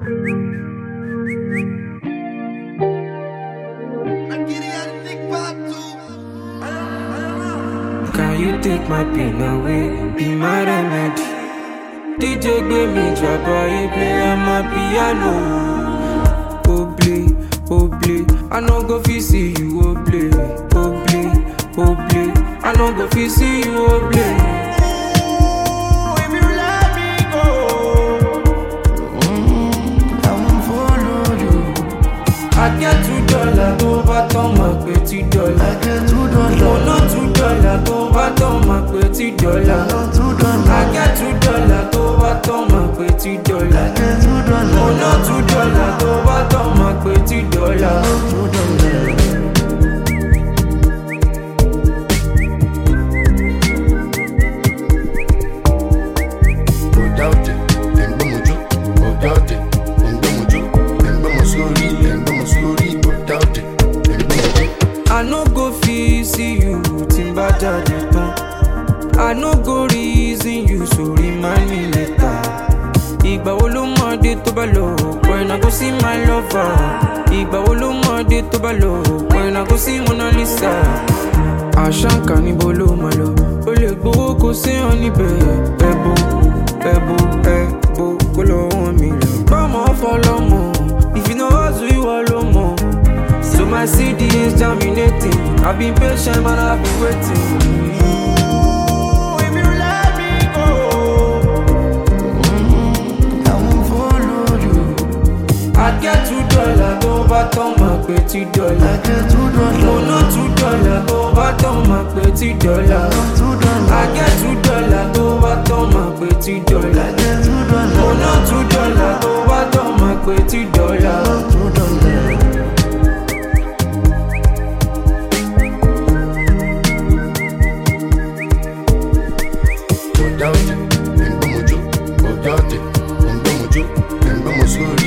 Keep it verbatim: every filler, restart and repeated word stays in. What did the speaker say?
Can you take my pain away? Be my remedy. D J give me trouble, he play on my piano. Oblé, oblé, I no go fit see you oblé, oblé, oblé, I no go fit see you oblé. If you let me go, mm, I won't follow you. I get two dollars over to my petty dollar. I get two dollars. Oh no, two dollars over to my petty dollar. No two dollars. I get two dollars over to my petty dollar. I get two dollars. Oh no, two dollars over to my petty dollar. No two dollars. I no go fit see you timba jade tan. I no go reason you, so remind me later. Ìgbà wo ló mọ̀ dé tó bá lọ, when I go see my lover. Ìgbà wo ló mọ̀ dé tó bá lọ, when I go see Mona Lisa. Àṣàǹkà níbo ló máa lọ, ó lè gbowó kó séyàn níbẹ̀. Ẹ̀bù, ẹ̀bù, ẹ̀bù, kó lọ́wọ́ mi lọ. Bọ́mọ fọlọ́mọ, if you know hustle, ìwọ ló mọ̀. So my C D is germinating. I've been patient, man, I've been waiting. If you let me go, mm, I won't follow you. I get two dollars over to my petty dollar. I get two dollars. Oh no, two dollars over to my petty dollar. No two dollars. I get two dollars over to my petty dollar. I get two dollars. Oh no, two dollars over to my petty dollar. No two dollars. Doubt it, and Bomojo, oh doubt it, and Bomojo, and Bomosuri.